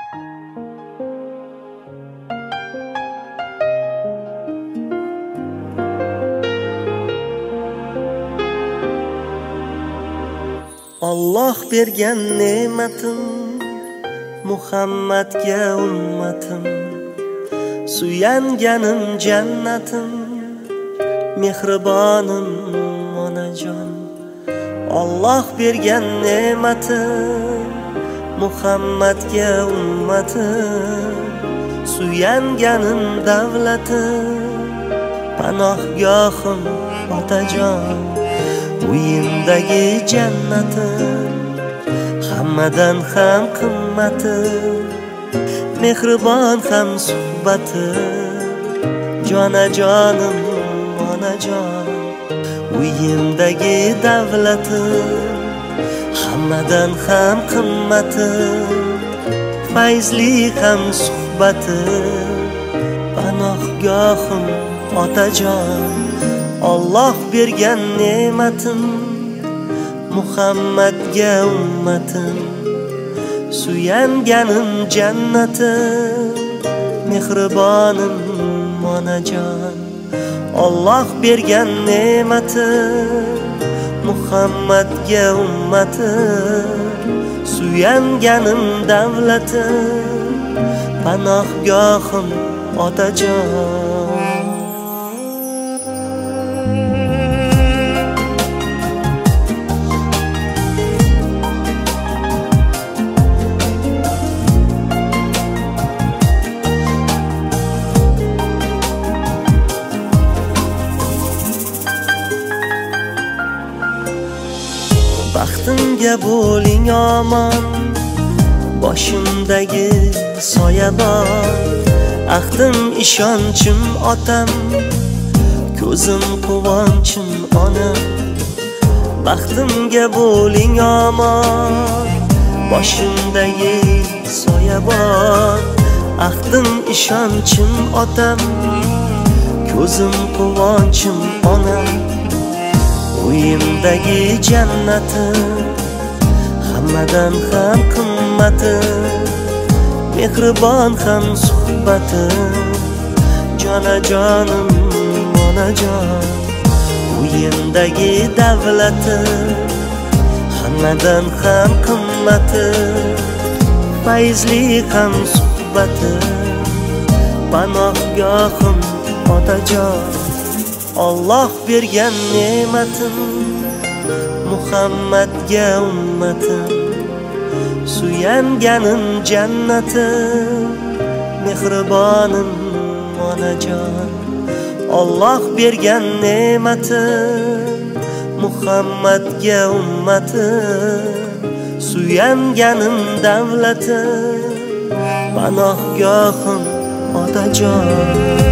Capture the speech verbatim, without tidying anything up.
Alloh bergan ne'matim Muhammadga ummatim, suyanganim jannatim, mehribonim onajon. Alloh bergan ne'matim Muhammadga ummatim, suyanganim davlatim, panohgohim otajon. Uyimdagi jannatim hammadan ham qimmatim, mehribon ham suhbatim, jonajonim onajon. Uyimdagi davlatim hammadan ham qimmatim, fayzli ham suhbatim, panohgohim otajon. Alloh bergan ne'matim Muhammadga ummatim, suyanganim jannatim, mehribonim onajon. Alloh bergan ne'matim Muhammadga ummatim, suyanganim davlatim, panohgohim otajon. Baxtimga bo'ling omon, boshimdagi soyabon. Ahdim ishonchim otam, ko'zim quvonchim onam. Baxtimga bo'ling omon, boshimdagi soyabon. Ahdim ishonchim otam, ko'zim quvonchim onam. Uyimdagi jannatim hammadan ham qimmatim, mehribon ham suhbatim, jonajonim onajon. Uyimdagi davlatim hammadan ham qimmatim, fayzli ham suhbatim, panohgohim otajon. Alloh bergan ne'matim Muhammadga ummatim, suyanganim jannatim, mehribonim onajon. Alloh bergan ne'matim Muhammadga ummatim, suyanganim davlatim, panohgohim otajon.